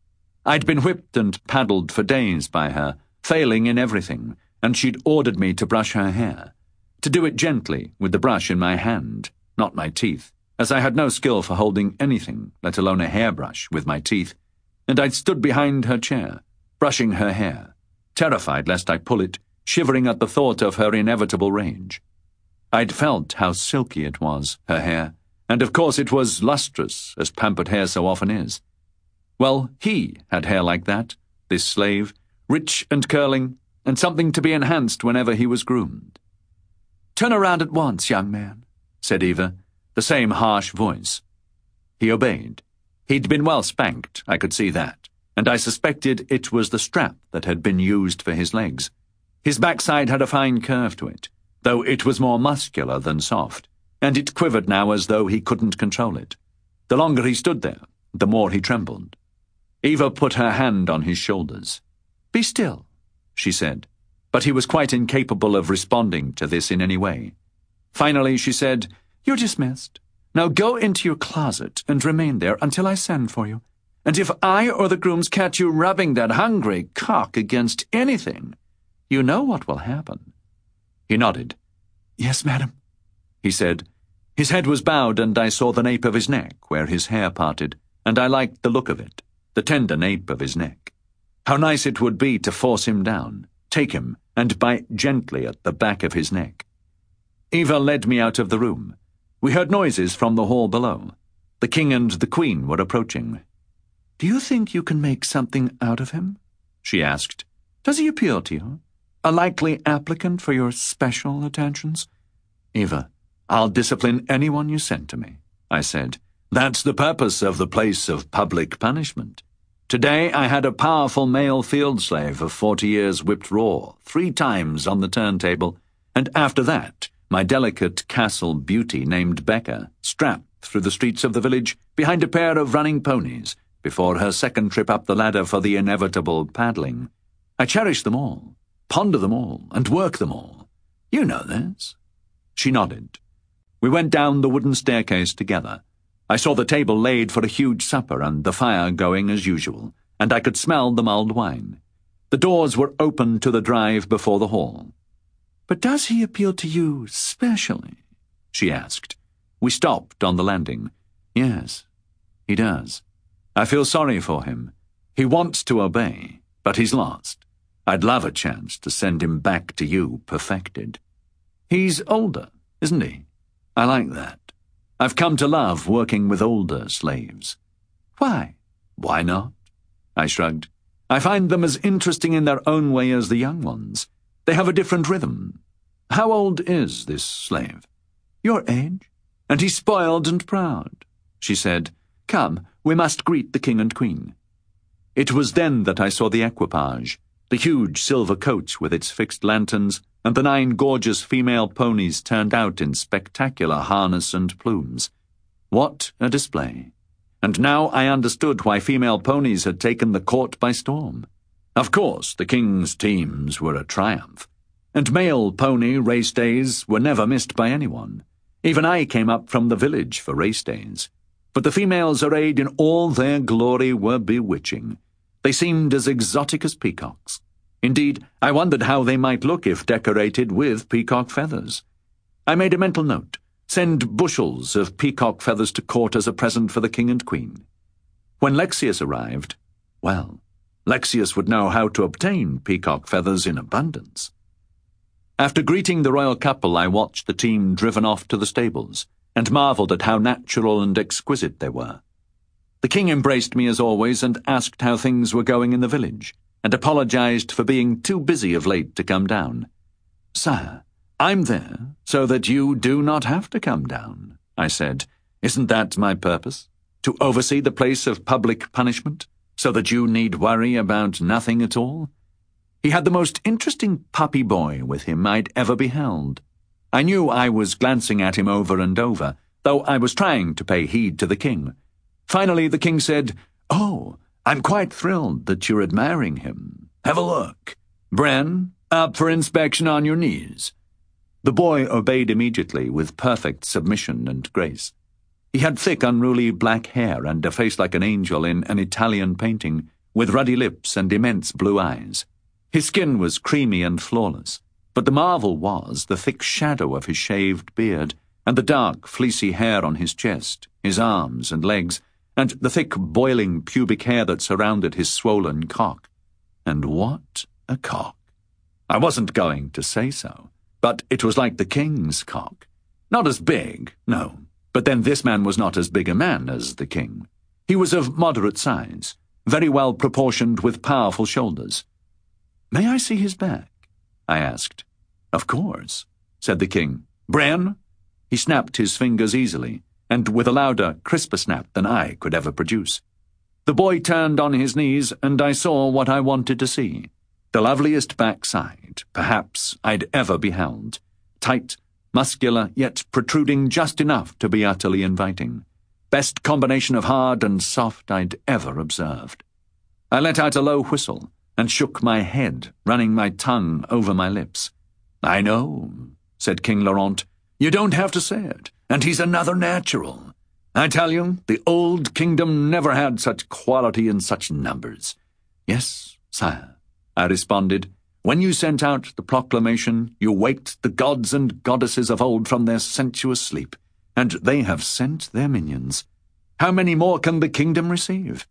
I'd been whipped and paddled for days by her, failing in everything, and she'd ordered me to brush her hair, to do it gently with the brush in my hand, not my teeth, as I had no skill for holding anything, let alone a hairbrush, with my teeth, and I'd stood behind her chair, brushing her hair, terrified lest I pull it, shivering at the thought of her inevitable rage. I'd felt how silky it was, her hair, and of course it was lustrous, as pampered hair so often is. Well, he had hair like that, this slave, rich and curling, and something to be enhanced whenever he was groomed. "Turn around at once, young man," said Eva, the same harsh voice. He obeyed. He'd been well spanked, I could see that, and I suspected it was the strap that had been used for his legs. His backside had a fine curve to it, though it was more muscular than soft, and it quivered now as though he couldn't control it. The longer he stood there, the more he trembled. Eva put her hand on his shoulders. "Be still," she said, but he was quite incapable of responding to this in any way. Finally she said, "You're dismissed. Now go into your closet and remain there until I send for you. And if I or the grooms catch you rubbing that hungry cock against anything, you know what will happen." He nodded. "Yes, madam," he said. His head was bowed, and I saw the nape of his neck where his hair parted, and I liked the look of it, the tender nape of his neck. How nice it would be to force him down, take him, and bite gently at the back of his neck. Eva led me out of the room. We heard noises from the hall below. The king and the queen were approaching. "Do you think you can make something out of him?" she asked. "Does he appeal to you? A likely applicant for your special attentions?" "Eva, I'll discipline anyone you send to me," I said. "That's the purpose of the place of public punishment. Today I had a powerful male field slave of forty years whipped raw, three times on the turntable, and after that my delicate castle beauty named Becca strapped through the streets of the village behind a pair of running ponies before her second trip up the ladder for the inevitable paddling. I cherish them all, ponder them all, and work them all. You know this." She nodded. We went down the wooden staircase together. I saw the table laid for a huge supper and the fire going as usual, and I could smell the mulled wine. The doors were open to the drive before the hall. "But does he appeal to you specially?" she asked. We stopped on the landing. "Yes, he does. I feel sorry for him. He wants to obey, but he's lost. I'd love a chance to send him back to you perfected. He's older, isn't he? I like that. I've come to love working with older slaves." "Why?" "Why not?" I shrugged. "I find them as interesting in their own way as the young ones. They have a different rhythm. How old is this slave?" "Your age. And he's spoiled and proud," she said. "Come, we must greet the king and queen." It was then that I saw the equipage, the huge silver coach with its fixed lanterns, and the nine gorgeous female ponies turned out in spectacular harness and plumes. What a display! And now I understood why female ponies had taken the court by storm. Of course, the king's teams were a triumph, and male pony race days were never missed by anyone. Even I came up from the village for race days. But the females arrayed in all their glory were bewitching. They seemed as exotic as peacocks. Indeed, I wondered how they might look if decorated with peacock feathers. I made a mental note: send bushels of peacock feathers to court as a present for the king and queen. When Lexius arrived, well, Lexius would know how to obtain peacock feathers in abundance. After greeting the royal couple, I watched the team driven off to the stables, and marvelled at how natural and exquisite they were. The king embraced me as always and asked how things were going in the village, and apologized for being too busy of late to come down. "Sire, I'm there so that you do not have to come down," I said. "Isn't that my purpose? To oversee the place of public punishment, so that you need worry about nothing at all?" He had the most interesting puppy boy with him I'd ever beheld. I knew I was glancing at him over and over, though I was trying to pay heed to the king. Finally the king said, "Oh, I'm quite thrilled that you're admiring him. Have a look. Bren, up for inspection on your knees." The boy obeyed immediately with perfect submission and grace. He had thick, unruly black hair and a face like an angel in an Italian painting, with ruddy lips and immense blue eyes. His skin was creamy and flawless, but the marvel was the thick shadow of his shaved beard, and the dark, fleecy hair on his chest, his arms and legs, and the thick, boiling pubic hair that surrounded his swollen cock. And what a cock! I wasn't going to say so, but it was like the king's cock. Not as big, no, but then this man was not as big a man as the king. He was of moderate size, very well proportioned with powerful shoulders. "May I see his back?" I asked. "Of course," said the king. "Bren?" He snapped his fingers easily, and with a louder, crisper snap than I could ever produce. The boy turned on his knees, and I saw what I wanted to see. The loveliest backside, perhaps, I'd ever beheld. Tight, muscular, yet protruding just enough to be utterly inviting. Best combination of hard and soft I'd ever observed. I let out a low whistle, and shook my head, running my tongue over my lips. "I know," said King Laurent. "You don't have to say it, and he's another natural. I tell you, the old kingdom never had such quality in such numbers." "Yes, sire," I responded. "When you sent out the proclamation, you waked the gods and goddesses of old from their sensuous sleep, and they have sent their minions. How many more can the kingdom receive?"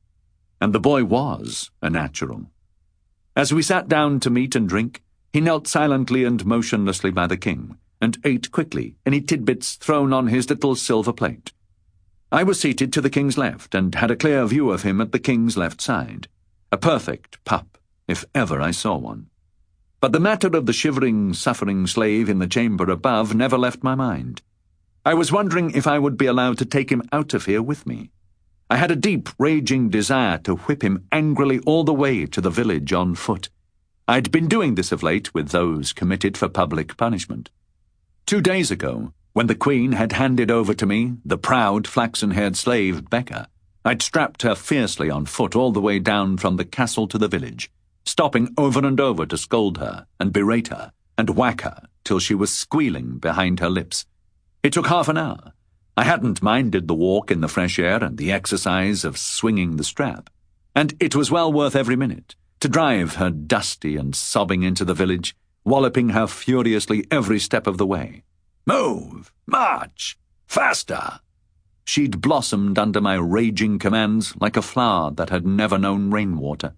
And the boy was a natural. As we sat down to meat and drink, he knelt silently and motionlessly by the king, and ate quickly any tidbits thrown on his little silver plate. I was seated to the king's left and had a clear view of him at the king's left side. A perfect pup, if ever I saw one. But the matter of the shivering, suffering slave in the chamber above never left my mind. I was wondering if I would be allowed to take him out of here with me. I had a deep, raging desire to whip him angrily all the way to the village on foot. I'd been doing this of late with those committed for public punishment. Two days ago, when the Queen had handed over to me the proud, flaxen-haired slave, Becca, I'd strapped her fiercely on foot all the way down from the castle to the village, stopping over and over to scold her and berate her and whack her till she was squealing behind her lips. It took half an hour. I hadn't minded the walk in the fresh air and the exercise of swinging the strap, and it was well worth every minute to drive her dusty and sobbing into the village, walloping her furiously every step of the way. Move! March! Faster! She'd blossomed under my raging commands like a flower that had never known rainwater.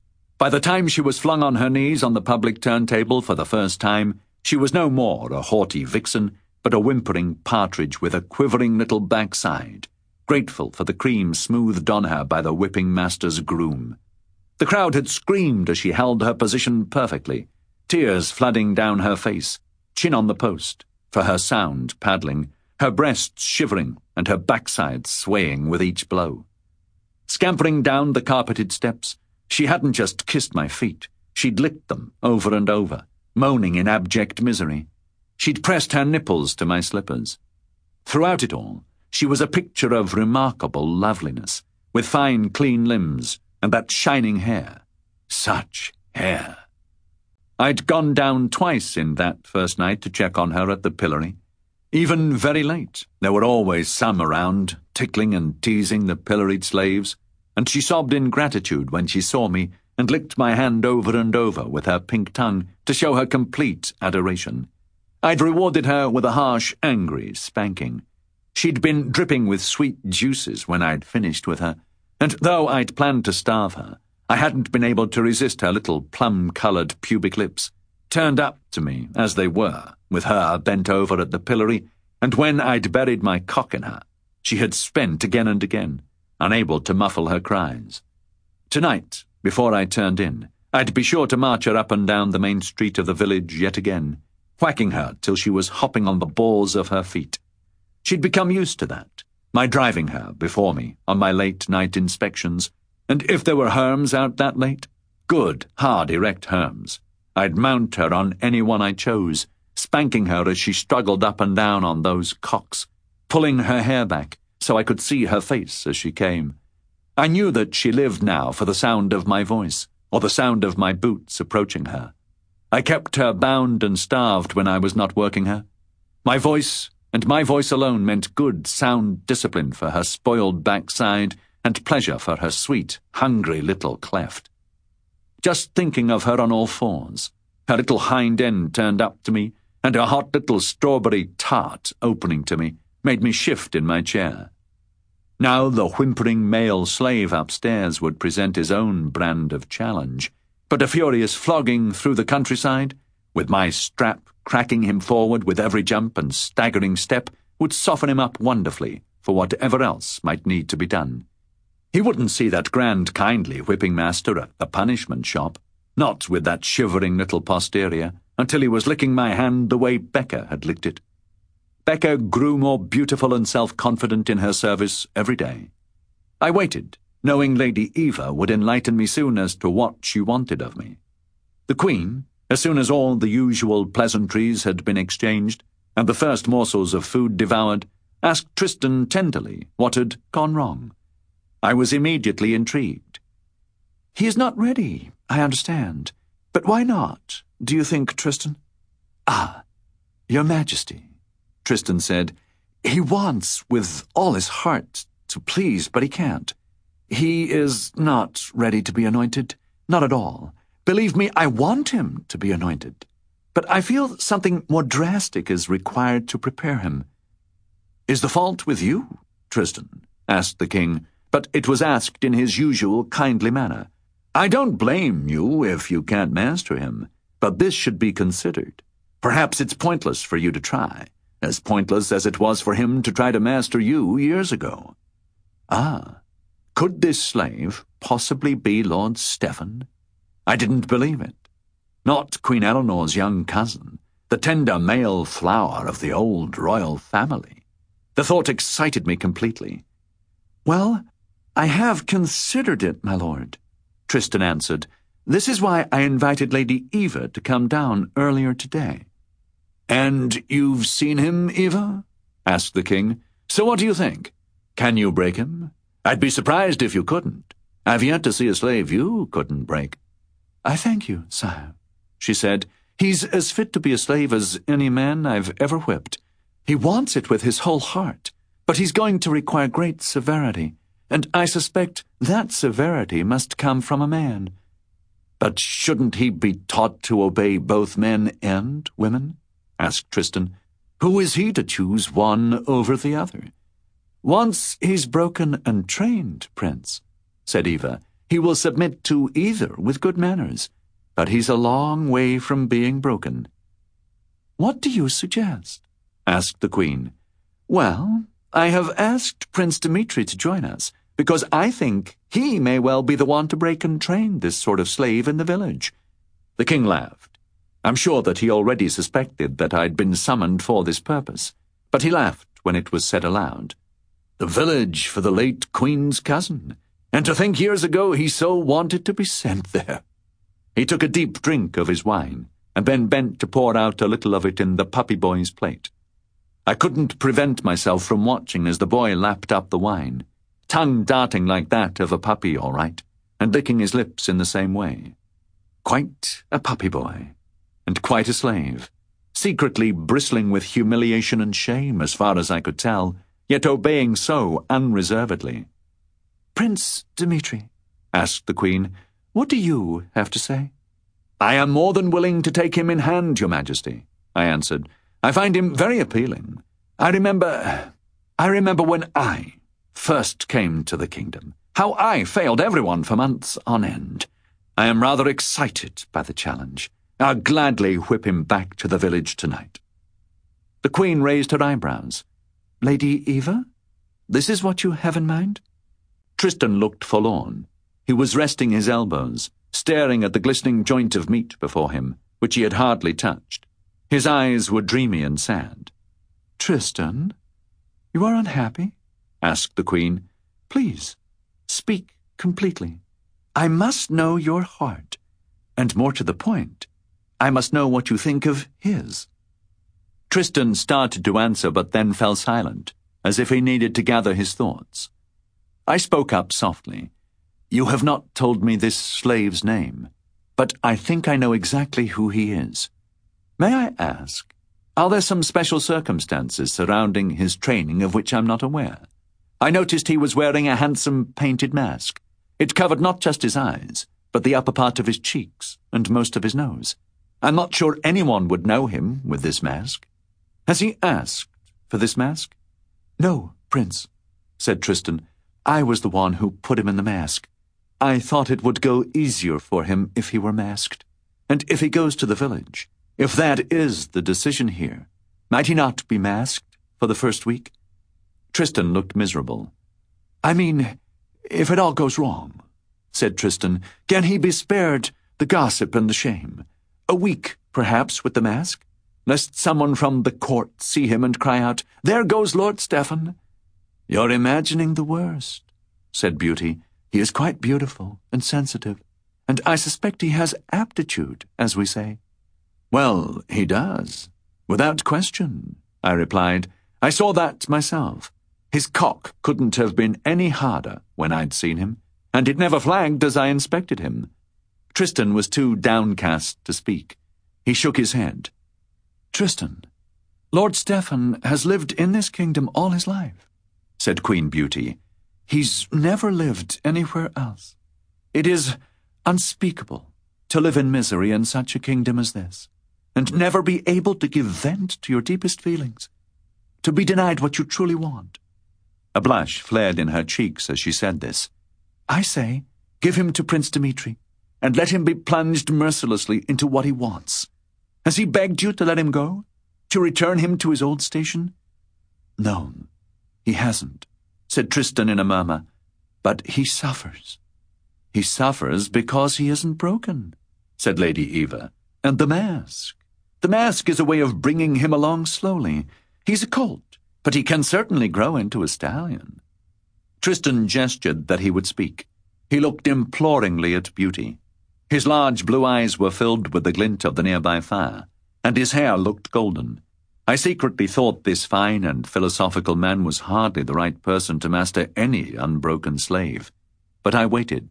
By the time she was flung on her knees on the public turntable for the first time, she was no more a haughty vixen, but a whimpering partridge with a quivering little backside, grateful for the cream smoothed on her by the whipping master's groom. The crowd had screamed as she held her position perfectly, tears flooding down her face, chin on the post, for her sound paddling, her breasts shivering and her backside swaying with each blow. Scampering down the carpeted steps, she hadn't just kissed my feet, she'd licked them over and over, moaning in abject misery. She'd pressed her nipples to my slippers. Throughout it all, she was a picture of remarkable loveliness, with fine, clean limbs and that shining hair. Such hair! I'd gone down twice in that first night to check on her at the pillory. Even very late, there were always some around, tickling and teasing the pilloried slaves, and she sobbed in gratitude when she saw me and licked my hand over and over with her pink tongue to show her complete adoration. I'd rewarded her with a harsh, angry spanking. She'd been dripping with sweet juices when I'd finished with her, and though I'd planned to starve her, I hadn't been able to resist her little plum-coloured pubic lips, turned up to me as they were, with her bent over at the pillory, and when I'd buried my cock in her, she had spent again and again, unable to muffle her cries. Tonight, before I turned in, I'd be sure to march her up and down the main street of the village yet again, whacking her till she was hopping on the balls of her feet. She'd become used to that, my driving her before me on my late-night inspections, and if there were herms out that late, good, hard, erect herms, I'd mount her on any one I chose, spanking her as she struggled up and down on those cocks, pulling her hair back so I could see her face as she came. I knew that she lived now for the sound of my voice, or the sound of my boots approaching her. I kept her bound and starved when I was not working her. My voice, and my voice alone, meant good, sound discipline for her spoiled backside and pleasure for her sweet, hungry little cleft. Just thinking of her on all fours, her little hind end turned up to me, and her hot little strawberry tart opening to me, made me shift in my chair. Now the whimpering male slave upstairs would present his own brand of challenge, but a furious flogging through the countryside, with my strap cracking him forward with every jump and staggering step, would soften him up wonderfully for whatever else might need to be done. He wouldn't see that grand, kindly whipping master at the punishment shop, not with that shivering little posterior, until he was licking my hand the way Becca had licked it. Becca grew more beautiful and self-confident in her service every day. I waited, knowing Lady Eva would enlighten me soon as to what she wanted of me. The Queen, as soon as all the usual pleasantries had been exchanged, and the first morsels of food devoured, asked Tristan tenderly what had gone wrong. I was immediately intrigued. "He is not ready, I understand. But why not, do you think, Tristan?" "Ah, Your Majesty," Tristan said, "he wants with all his heart to please, but he can't. He is not ready to be anointed, not at all. Believe me, I want him to be anointed. But I feel something more drastic is required to prepare him." "Is the fault with you, Tristan?" asked the king, but it was asked in his usual kindly manner. "I don't blame you if you can't master him, but this should be considered. Perhaps it's pointless for you to try. as pointless as it was for him to try to master you years ago. Ah, could this slave possibly be Lord Stephen? I didn't believe it. Not Queen Eleanor's young cousin, the tender male flower of the old royal family. The thought excited me completely. "Well, I have considered it, my lord," Tristan answered. "This is why I invited Lady Eva to come down earlier today." "And you've seen him, Eva?" asked the king. "So what do you think? Can you break him? I'd be surprised if you couldn't. I've yet to see a slave you couldn't break." "I thank you, sire," she said. "He's as fit to be a slave as any man I've ever whipped. He wants it with his whole heart, but he's going to require great severity, and I suspect that severity must come from a man." "But shouldn't he be taught to obey both men and women?" asked Tristan. "Who is he to choose one over the other?" "Once he's broken and trained, Prince," said Eva, "he will submit to either with good manners, but he's a long way from being broken." "What do you suggest?" asked the Queen. "Well, I have asked Prince Dimitri to join us, because I think he may well be the one to break and train this sort of slave in the village." The king laughed. I'm sure that he already suspected that I'd been summoned for this purpose, but he laughed when it was said aloud. The village for the late Queen's cousin, and to think years ago he so wanted to be sent there. He took a deep drink of his wine, and then bent to pour out a little of it in the puppy boy's plate. I couldn't prevent myself from watching as the boy lapped up the wine, tongue darting like that of a puppy, all right, and licking his lips in the same way. Quite a puppy boy, and quite a slave, secretly bristling with humiliation and shame as far as I could tell, yet obeying so unreservedly. "Prince Dimitri," asked the Queen, "what do you have to say?" "I am more than willing to take him in hand, Your Majesty," I answered. "I find him very appealing. I remember... I remember when I first came to the kingdom, how I failed everyone for months on end. I am rather excited by the challenge. I'll gladly whip him back to the village tonight." The Queen raised her eyebrows. "Lady Eva? This is what you have in mind?" Tristan looked forlorn. He was resting his elbows, staring at the glistening joint of meat before him, which he had hardly touched. His eyes were dreamy and sad. "Tristan, you are unhappy?" asked the Queen. "Please, speak completely. I must know your heart, and more to the point, I must know what you think of his." Tristan started to answer, but then fell silent, as if he needed to gather his thoughts. I spoke up softly. "You have not told me this slave's name, but I think I know exactly who he is. May I ask, are there some special circumstances surrounding his training of which I'm not aware? I noticed he was wearing a handsome painted mask. It covered not just his eyes, but the upper part of his cheeks and most of his nose. I'm not sure anyone would know him with this mask. Has he asked for this mask?" "No, Prince," said Tristan. "I was the one who put him in the mask. I thought it would go easier for him if he were masked. And if he goes to the village, if that is the decision here, might he not be masked for the first week?" Tristan looked miserable. "I mean, if it all goes wrong," said Tristan, "can he be spared the gossip and the shame? A week, perhaps, with the mask, lest someone from the court see him and cry out, 'There goes Lord Stephen!'" "You're imagining the worst," said Beauty. "He is quite beautiful and sensitive, and I suspect he has aptitude, as we say." "Well, he does, without question," I replied. "I saw that myself. His cock couldn't have been any harder when I'd seen him, and it never flagged as I inspected him." Tristan was too downcast to speak. He shook his head. "Tristan, Lord Stephen has lived in this kingdom all his life," said Queen Beauty. "He's never lived anywhere else. It is unspeakable to live in misery in such a kingdom as this, and never be able to give vent to your deepest feelings, to be denied what you truly want." A blush flared in her cheeks as she said this. "I say, give him to Prince Dimitri, and let him be plunged mercilessly into what he wants. Has he begged you to let him go? To return him to his old station? No, he hasn't, said Tristan in a murmur. But he suffers. He suffers because he isn't broken, said Lady Eva. And the mask. The mask is a way of bringing him along slowly. He's a colt, but he can certainly grow into a stallion. Tristan gestured that he would speak. He looked imploringly at Beauty. His large blue eyes were filled with the glint of the nearby fire, and his hair looked golden. I secretly thought this fine and philosophical man was hardly the right person to master any unbroken slave. But I waited.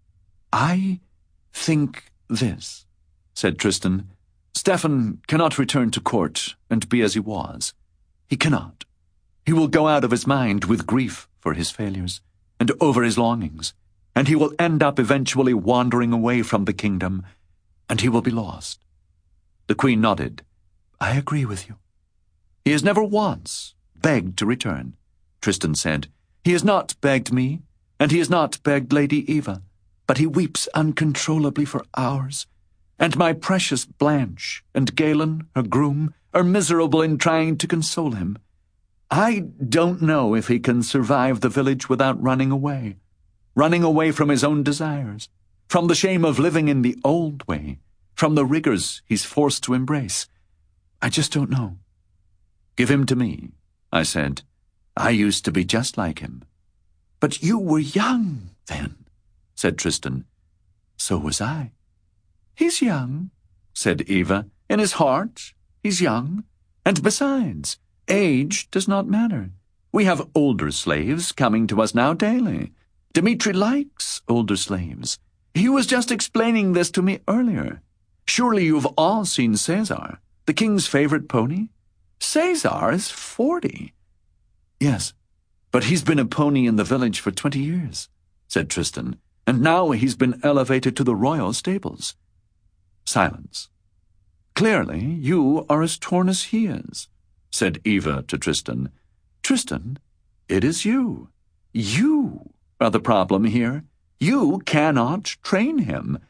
I think this, said Tristan. Stefan cannot return to court and be as he was. He cannot. He will go out of his mind with grief for his failures and over his longings, and he will end up eventually wandering away from the kingdom, and he will be lost. The Queen nodded. I agree with you. He has never once begged to return, Tristan said. He has not begged me, and he has not begged Lady Eva, but he weeps uncontrollably for hours, and my precious Blanche and Galen, her groom, are miserable in trying to console him. I don't know if he can survive the village without running away, running away from his own desires, from the shame of living in the old way, from the rigors he's forced to embrace. I just don't know. Give him to me, I said. I used to be just like him. But you were young then, said Tristan. So was I. He's young, said Eva. In his heart, he's young. And besides, age does not matter. We have older slaves coming to us now daily. Dmitri likes older slaves. He was just explaining this to me earlier. Surely you've all seen Caesar, the king's favorite pony? Caesar is forty. Yes, but he's been a pony in the village for twenty years, said Tristan, and now he's been elevated to the royal stables. Silence. Clearly, you are as torn as he is, said Eva to Tristan. Tristan, it is you. You are the problem here. You cannot train him.